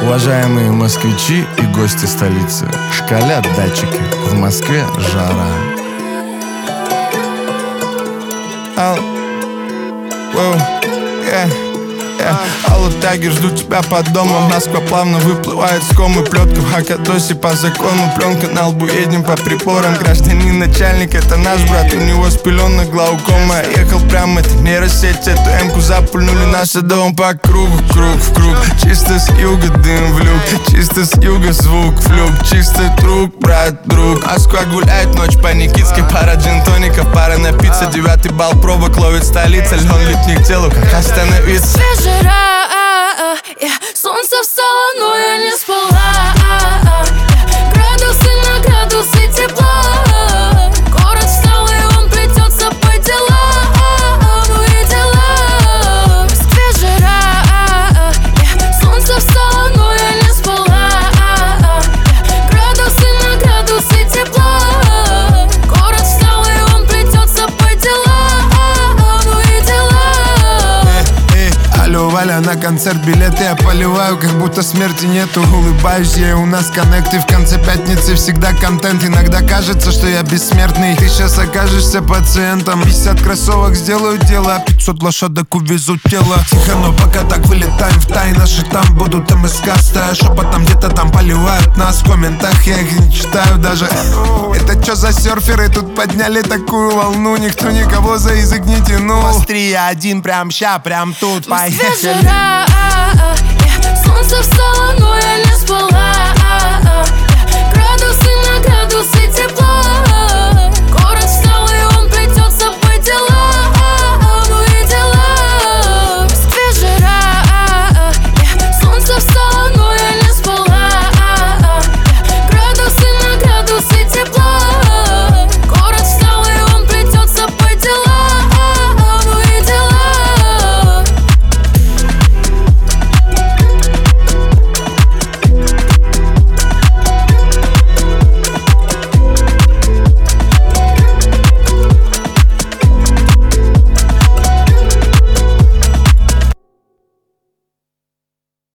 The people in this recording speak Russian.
Уважаемые москвичи и гости столицы, шкалят датчики, в Москве жара. Алло-таги ждут тебя под домом. Москва плавно выплывает с комы. Плетка в Хакатосе по закону. Пленка на лбу, едем по припорам. Гражданин начальник, это наш брат. У него с пеленок глаукома. Ехал прямо, это нейросеть. Эту эмку запульнули наш дом по кругу, круг в круг. Чисто с юга дым в люк, чисто с юга звук флюк. Чистый друг, брат, друг. Москва гуляет ночь по Никитской. Пара джин-тоников, пара напиться. 9-й балл пробок ловит столица. Льон липнет к телу, как остановиться. Жара, солнце встало, но я не спала. Градусы на градусы тепла. Город встал, и он плетется по делам. Ну и дела. В Москве жара, солнце встало, но я не спала. Градусы на градусы тепла. Город встал, и он плетется по делам. Ну и дела. Алло, Валя, на концерт билеты я поливаю, как будто смерти нету. Улыбаюсь я, у нас коннект, и в конце пятницы всегда контент. Иногда кажется, что я бессмертный. Ты сейчас окажешься пациентом. 50 кроссовок сделают дело, 500 лошадок увезут тело. Тихо, но пока так вылетаем в тай. Наши там будут МСК, стоя шепотом, где-то там поливают нас. В комментах я их не читаю даже. Это чё за серферы тут подняли такую волну? Никто никого за язык не тянул. Острия один прям ща, прям тут. Жара, солнце встало, но я не спала.